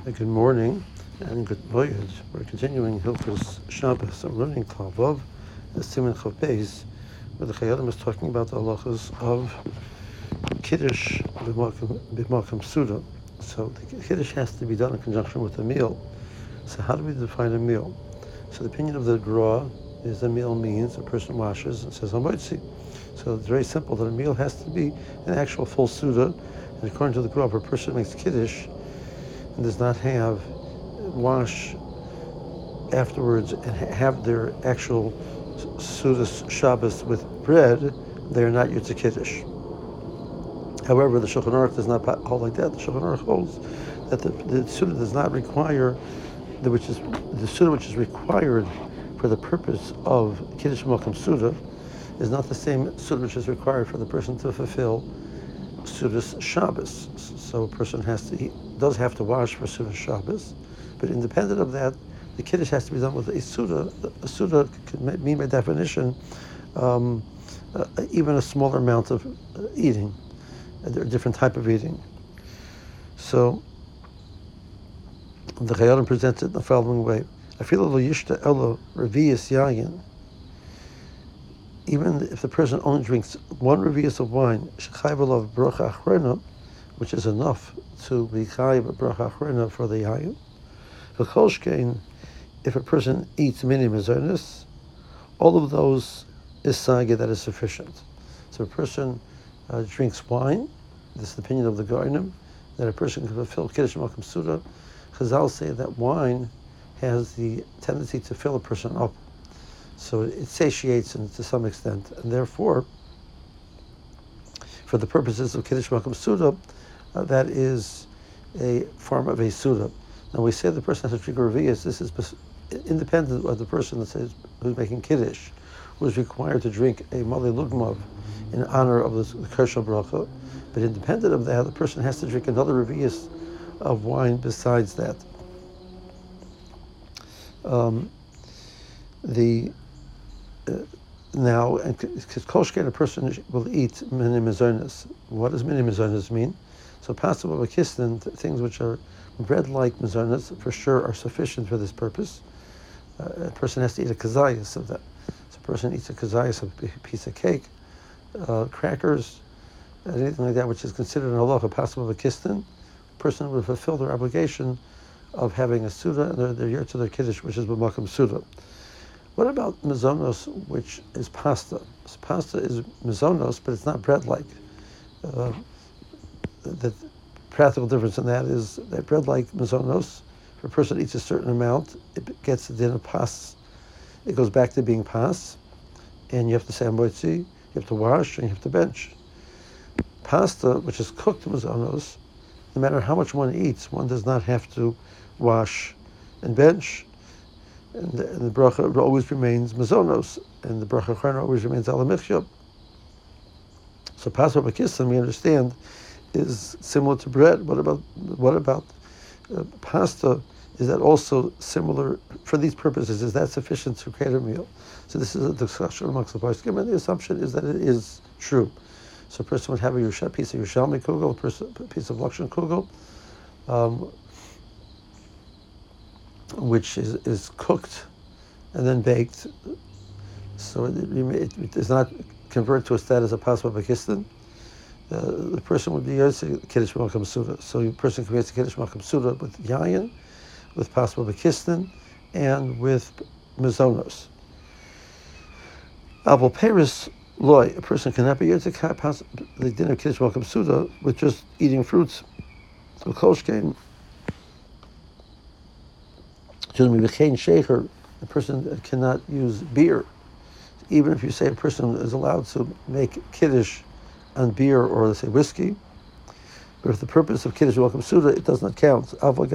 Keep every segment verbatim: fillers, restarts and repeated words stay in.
Good morning and good voyage. We're continuing Hilchos Shabbos. I'm learning Klavov, Siman Chav Beis, where the Chayadim is talking about the halachas of Kiddush b'makam Suda. So the Kiddush has to be done in conjunction with a meal. So how do we define a meal? So the opinion of the Gra is a meal means a person washes and says Hamotzi. So it's very simple that a meal has to be an actual full Suda. And according to the Gra, if a person makes Kiddush and does not have wash afterwards and have their actual Sudas Shabbos with bread, they are not Yotze Kiddush. However, the Shulchan Aruch does not hold like that. The Shulchan Aruch holds that the, the Suda does not require, the, which is the Suda which is required for the purpose of Kiddush Malkam Suda is not the same Suda which is required for the person to fulfill Sudas Shabbos. So a person has to, he does have to wash for Sudas Shabbos, but independent of that, the Kiddush has to be done with a Suda. A Suda can mean by definition um, uh, even a smaller amount of uh, eating, a different type of eating. So the Chayadim presents it in the following way. I feel lo yishta elo revius yayin. Even if the person only drinks one revius of wine, shechayv alav bracha achrona, which is enough to be chayv a bracha achrona for the yayin. V'chol shkein, if a person eats mini mezonos, all of those is saga that is sufficient. So a person uh, drinks wine. This is the opinion of the Goinim, that a person can fulfill Kiddush Malkam Suda. Chazal say that wine has the tendency to fill a person up. So it satiates him to some extent. And therefore, for the purposes of Kiddush Malkam Suda, uh, that is a form of a Suda. Now we say the person has to drink a Revius. This is independent of the person that says who's making Kiddush, who is required to drink a Malei Lugmav in honor of the Kershel Bracha. But independent of that, the person has to drink another Revius of wine besides that. Um, the uh, now, because Kolshkein, a person will eat mini mezonos. What does mini mezonos mean? So, possible of a kistin, things which are bread-like mezonos, for sure are sufficient for this purpose. Uh, a person has to eat a kazayas of that. So, a person eats a kazayas of a piece of cake, uh, crackers, anything like that, which is considered an halacha possible of a kistin. A person would fulfill their obligation of having a suda and their, their year to their kiddush, which is b'makam suda. What about mezonos, which is pasta? So pasta is mezonos, but it's not bread-like. Uh, the practical difference in that is that bread-like mezonos, if a person eats a certain amount, it gets the din of pas. It goes back to being pas, and you have to say amotzi, you have to wash, and you have to bench. Pasta, which is cooked mezonos, no matter how much one eats, one does not have to wash and bench. And the, and the bracha always remains mezonos, and the bracha achrona always remains ala michshab. So pasta b'kissim, we understand, is similar to bread. What about what about uh, pasta? Is that also similar for these purposes? Is that sufficient to create a meal? So this is a discussion amongst the poskim, and the assumption is that it is true. So a person would have a yusha, piece of Yerushalmi kugel, a, person, a piece of Lakshan kugel, um, which is, is cooked and then baked. So it, it, it does not convert to a status of pasma b'kistin. Uh, the person would be yotze Kiddush Malkam Suda. So a person can be yotze Kiddush Malkam Suda with yayin, with pasma b'kistin, and with mezonos. Abel Paris loy, a person cannot be yotze the dinner of Kiddush Malkam Suda with just eating fruits. So kolshkein, a person cannot use beer. Even if you say a person is allowed to make Kiddush on beer or, let's say, whiskey, but if the purpose of Kiddush Malkam Suda, it does not count.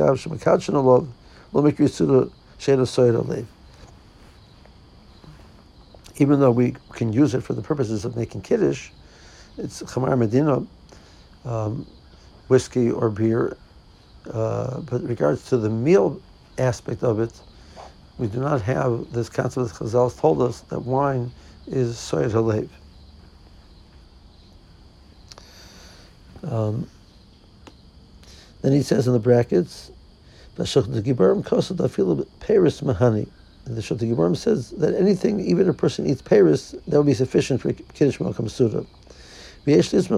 Even though we can use it for the purposes of making Kiddush, it's Chamar Medina, um, whiskey or beer, uh, but in regards to the meal aspect of it, we do not have this concept that Chazal told us that wine is soyed halev. Um, then he says in the brackets, The Shulchan Giburim kosel dafilu peris mahani. The Shulchan Giburim says that anything, even a person eats peris, that would be sufficient for Kiddush Malkam Suda. If a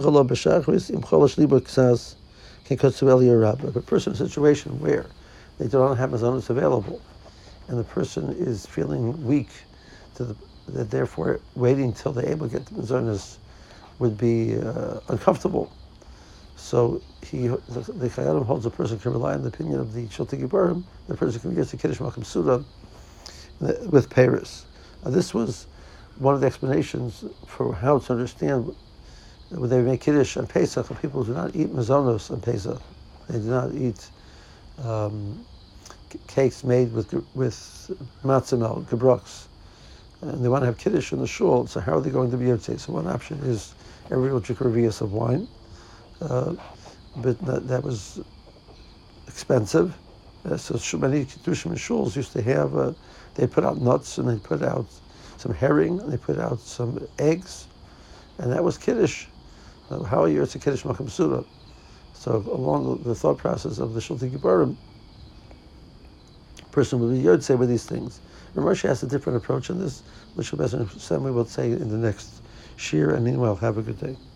person in a situation where they don't have mazonos available, and the person is feeling weak, to the, that therefore waiting till they're able to get the mazonos would be uh, uncomfortable. So he, the, the Chayanim holds a person can rely on the opinion of the Shulchan Giburim. The person can use the Kiddush Malkam Suda with Paris. Uh, this was one of the explanations for how to understand when they make Kiddush on Pesach. People do not eat mazonos on Pesach. They do not eat um, c- cakes made with with matzah mel, gebroks. And they want to have Kiddush in the shul. So how are they going to be yotzei? So one option is everyone will drink a revius of wine. Uh, but that, that was expensive. Uh, so many Kiddushim and shuls used to have, uh, they put out nuts and they put out some herring and they put out some eggs. And that was Kiddush. Uh, how are you? It's a Kiddush Malkam Suda. So along the thought process of the Shulchan Giburim, a person would be yotzei with these things. Ramesh has a different approach in this, which we will say in the next shir. And meanwhile, have a good day.